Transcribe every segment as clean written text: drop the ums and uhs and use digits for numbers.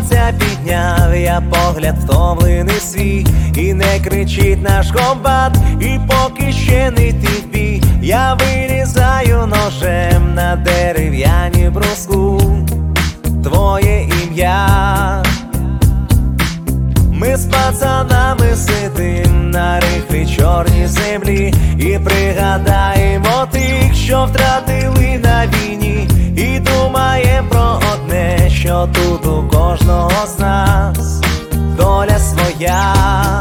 сонця підняв я погляд втомлений свій, і не кричить наш комбат, і поки ще не йти в бій, я вирізаю ножем на дерев'яні бруску твоє ім'я. Ми з пацанами сидим на рихлій чорній землі і пригадаємо тих, що втратили на війні, і думаєм про одне, що тут у кожного з нас доля своя.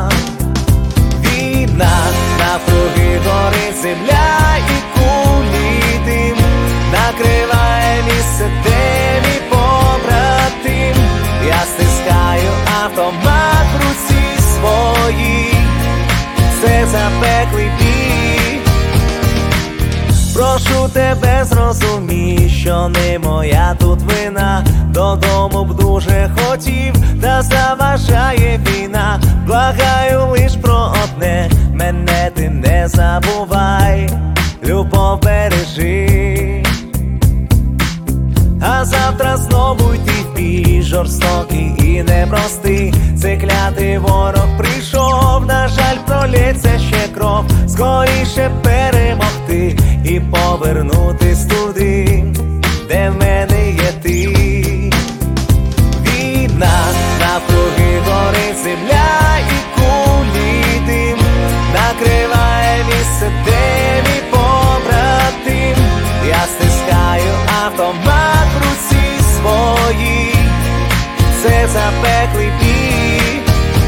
Війна, навкруги горить земля, і кулі дим накриває місце, де мій побратим. Я стискаю автомат в руці своїй, це запеклий бій. Прошу тебе, зрозумій, що не моя тут вина. Додому б дуже хотів, та заважає війна. Благаю лиш про одне, мене ти не забувай, любов бережи. А завтра знову йти в бій, жорстокий і непростий. Цей клятий ворог прийшов, на жаль, пролється ще кров. Скоріше перемогти і повернутись туди, де в мене є ти. Війна, навкруги горить земля, і кулі дим накриває місце, де мій побратим. Я стискаю автомат в руці своїй, це запеклий бій.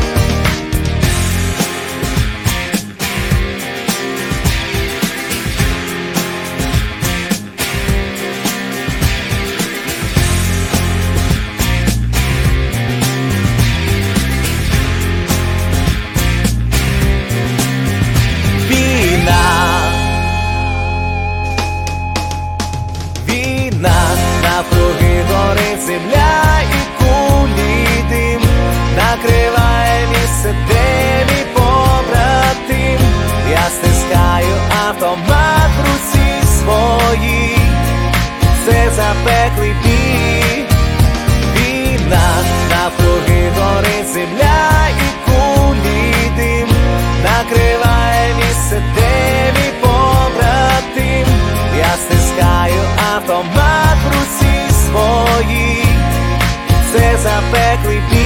Навкруги горить земля, і кулі дим накриває місце, де мій побратим. Я стискаю автомат в руці своїй, це запеклий бій. Війна, навкруги горить земля, і кулі дим накриває місце, де мій побратим. Я стискаю автомат в руці своїй, це запеклий бій.